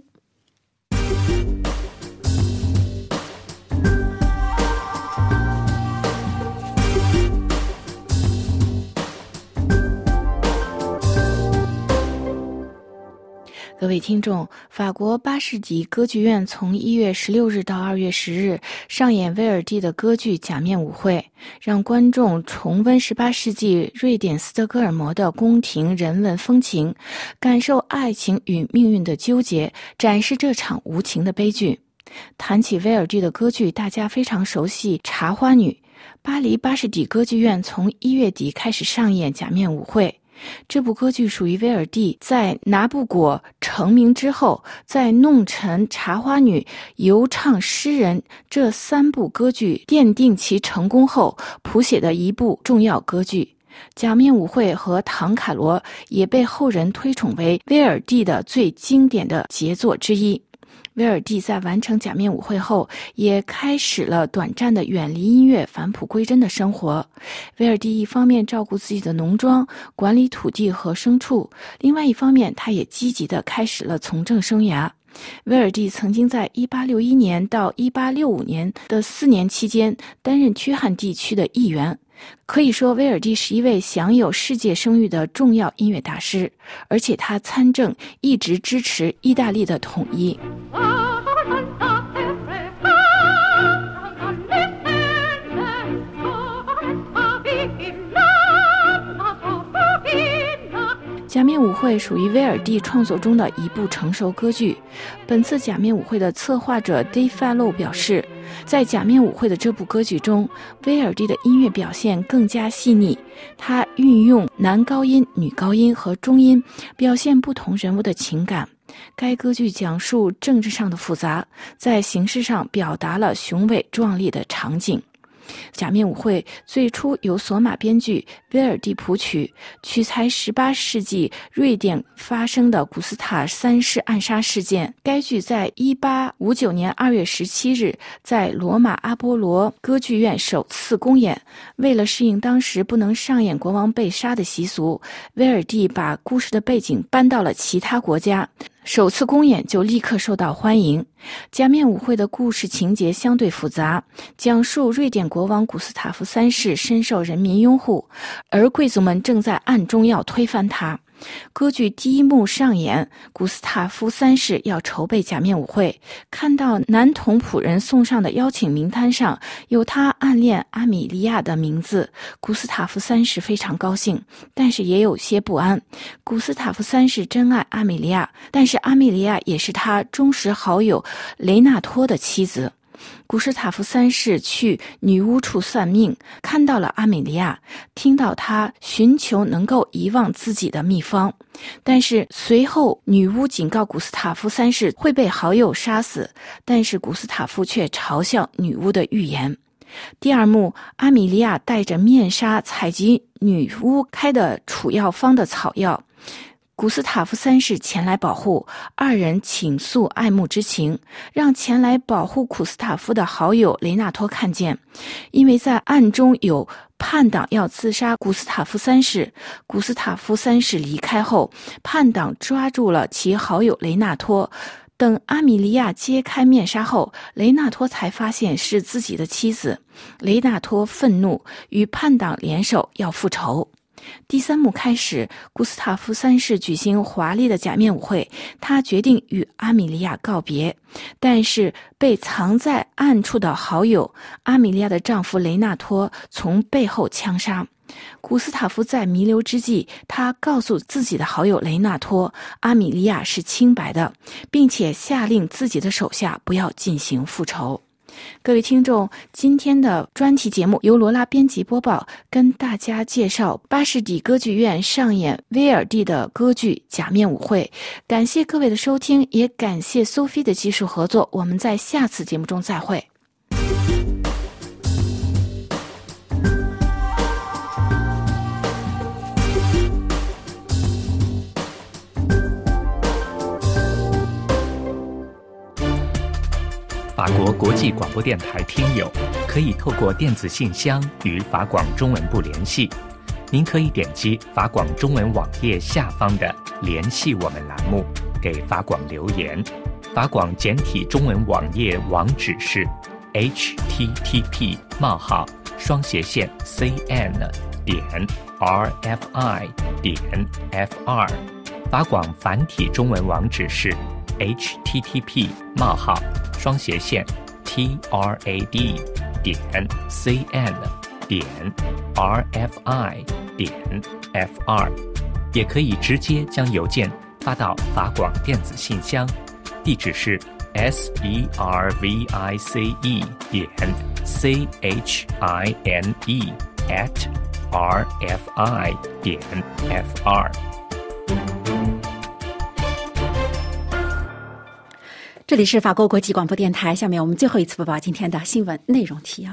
各位听众，法国巴士底歌剧院从1月16日到2月10日上演威尔第的歌剧《假面舞会》，让观众重温18世纪瑞典斯德哥尔摩的宫廷人文风情，感受爱情与命运的纠结，展示这场无情的悲剧。谈起威尔第的歌剧，大家非常熟悉《茶花女》。巴黎巴士底歌剧院从1月底开始上演《假面舞会》。 这部歌剧属于威尔第在拿布果成名之后，在弄臣、茶花女、游唱诗人这3部歌剧奠定其成功后谱写的一部重要歌剧。假面舞会和唐卡罗也被后人推崇为威尔第的最经典的杰作之一。威尔第在完成假面舞会后，也开始了短暂的远离音乐、返璞归真的生活。威尔第一方面照顾自己的农庄，管理土地和牲畜，另外一方面他也积极地开始了从政生涯。威尔第曾经在1861年到1865年的4年期间担任曲汉地区的议员。可以说，威尔第是一位享有世界声誉的重要音乐大师，而且他参政一直支持意大利的统一。假面舞会属于威尔第创作中的一部成熟歌剧。本次假面舞会的策划者 Dave Fallow 表示，在假面舞会的这部歌剧中，威尔第的音乐表现更加细腻，他运用男高音、女高音和中音，表现不同人物的情感。该歌剧讲述政治上的复杂，在形式上表达了雄伟壮丽的场景。假面舞会最初由索马编剧，威尔第谱曲，取材18世纪瑞典发生的古斯塔3世暗杀事件。该剧在1859年2月17日在罗马阿波罗歌剧院首次公演。为了适应当时不能上演国王被杀的习俗，威尔第把故事的背景搬到了其他国家。首次公演就立刻受到欢迎。假面舞会的故事情节相对复杂，讲述瑞典国王古斯塔夫3世深受人民拥护，而贵族们正在暗中要推翻他。歌剧第一幕上演，古斯塔夫3世要筹备假面舞会，看到男童仆人送上的邀请名单上有他暗恋阿米莉亚的名字，古斯塔夫3世非常高兴，但是也有些不安。古斯塔夫3世真爱阿米莉亚，但是阿米莉亚也是他忠实好友雷纳托的妻子。古斯塔夫3世去女巫处算命，看到了阿米莉亚，听到她寻求能够遗忘自己的秘方，但是随后女巫警告古斯塔夫3世会被好友杀死，但是古斯塔夫却嘲笑女巫的预言。第二幕，阿米莉亚戴着面纱采集女巫开的储药方的草药，古斯塔夫3世前来保护，二人倾诉爱慕之情，让前来保护古斯塔夫的好友雷纳托看见。因为在暗中有叛党要自杀古斯塔夫3世，古斯塔夫3世离开后，叛党抓住了其好友雷纳托。等阿米莉亚揭开面纱后，雷纳托才发现是自己的妻子。雷纳托愤怒，与叛党联手要复仇。第三幕开始，古斯塔夫3世举行华丽的假面舞会，他决定与阿米莉亚告别，但是被藏在暗处的好友阿米莉亚的丈夫雷纳托从背后枪杀。古斯塔夫在弥留之际，他告诉自己的好友雷纳托，阿米莉亚是清白的，并且下令自己的手下不要进行复仇。各位听众，今天的专题节目由罗拉编辑播报，跟大家介绍巴士底歌剧院上演威尔第的歌剧《假面舞会》。感谢各位的收听，也感谢苏菲的技术合作。我们在下次节目中再会。 法国国际广播电台听友可以透过电子信箱与法广中文部联系。您可以点击法广中文网页下方的联系我们栏目，给法广留言。法广简体中文网页网址是 http://cn.rfi.fr。法广繁体中文网址是 http://trad.cn.rfi.fr， 也可以直接将邮件发到法广电子信箱，地址是 service.chine@ RFI.fr。 这里是法国国际广播电台，下面我们最后一次播报今天的新闻内容提要。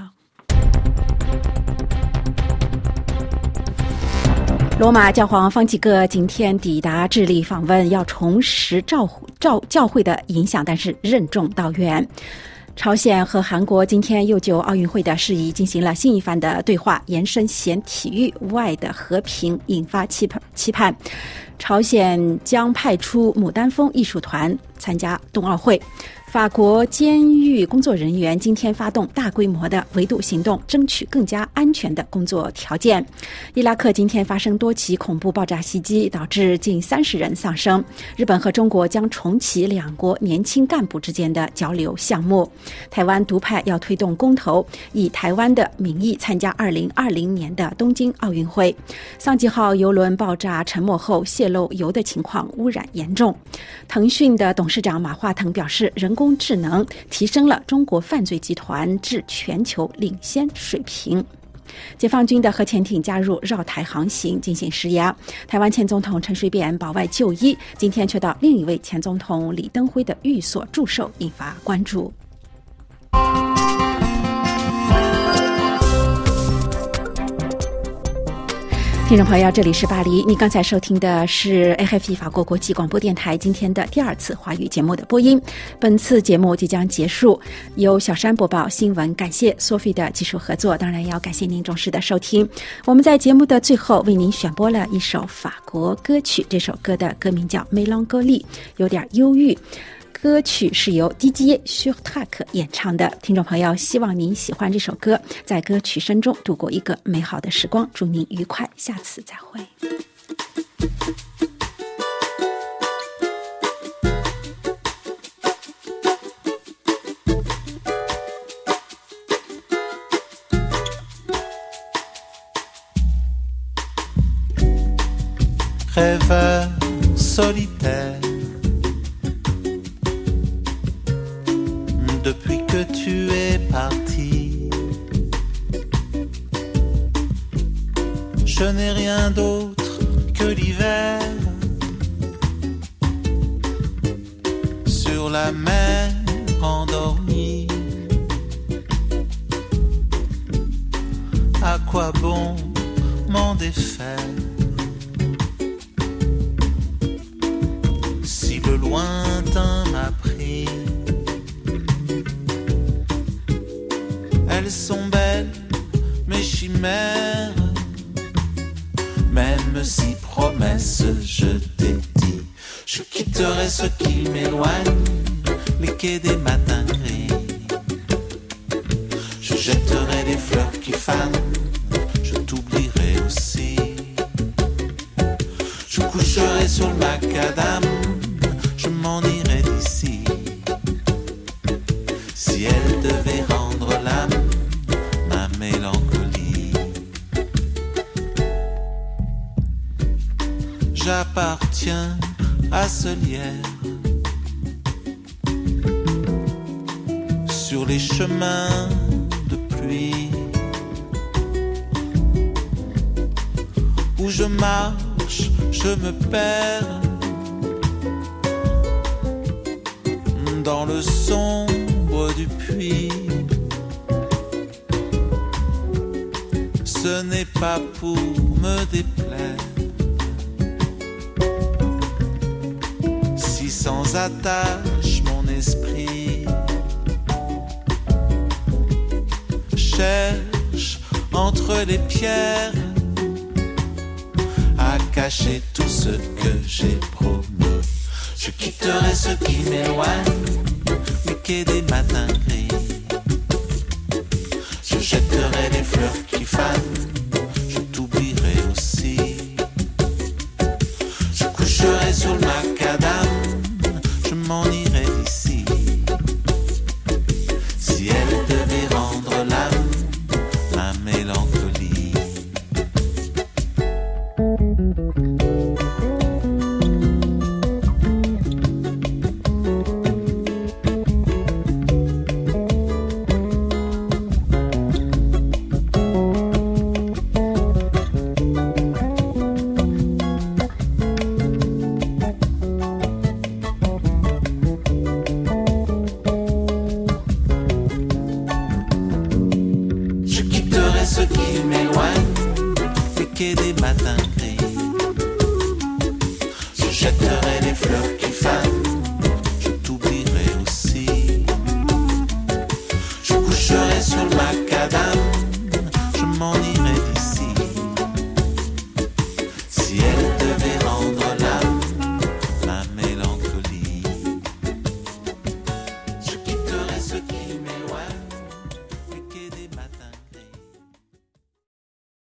罗马教皇方济各今天抵达智利访问，要重拾教会的影响，但是任重道远。朝鲜和韩国今天又就奥运会的事宜进行了新一番的对话，延伸衔体育外的和平，引发期盼。朝鲜将派出牡丹峰艺术团参加冬奥会。法国监狱工作人员今天发动大规模的围堵行动，争取更加安全的工作条件。伊拉克今天发生多起恐怖爆炸袭击，导致近30人丧生。日本和中国将重启两国年轻干部之间的交流项目。台湾独派要推动公投，以台湾的名义参加2020年的东京奥运会。桑吉号邮轮爆炸沉没后泄漏油的情况污染严重。腾讯的董事长马化腾表示，人工智能提升了中国犯罪集团至全球领先水平。解放军的核潜艇加入绕台航行进行施压。台湾前总统陈水扁保外就医，今天却到另一位前总统李登辉的寓所驻守，引发关注。听众朋友，这里是巴黎，你刚才收听的是 RFI 法国国际广播电台今天的第2次华语节目的播音。本次节目即将结束，由小山播报新闻，感谢 Sophie 的技术合作，当然也要感谢您重视的收听。我们在节目的最后为您选播了一首法国歌曲，这首歌的歌名叫《Mélancolie》，有点忧郁。歌曲是由 Didier Surtac 演唱的。听众朋友，希望您喜欢这首歌，在歌曲声中度过一个美好的时光，祝您愉快，下次再会。 Rêveur solitaire, depuis que tu es parti, je n'ai rien d'autre que l'hiver sur la mer endormie. À quoi bon m'en défaire si le lointain m'a pris? Elles sont belles, mes chimères, même si promesse je t'ai dit, je quitterai ce qui m'éloigne, les quais des matins gris. Je jetterai des fleurs qui fanent, je t'oublierai aussi. Je coucherai sur le macadam, je m'en irai d'ici. Si elle devait rendre l'âme, ma mélancolie. J'appartiens à ce lierre sur les chemins de pluie où je marche, je me perds dans le sombre du puits. Ce n'est pas pour me déplaire si sans attache mon esprit cherche entre les pierres à cacher tout ce que j'ai promis. Je quitterai ce qui m'éloigne, les quais des matins gris. Je jetterai les fleurs qui fanent, je t'oublierai aussi. Je coucherai sur le macadam, je m'en irai d'ici. Si elle devait rendre l'âme, ma mélancolie. quai des matins gris. Je jetterai les fleurs qui fanent, je t'oublierai aussi. Je coucherai sur le macadam.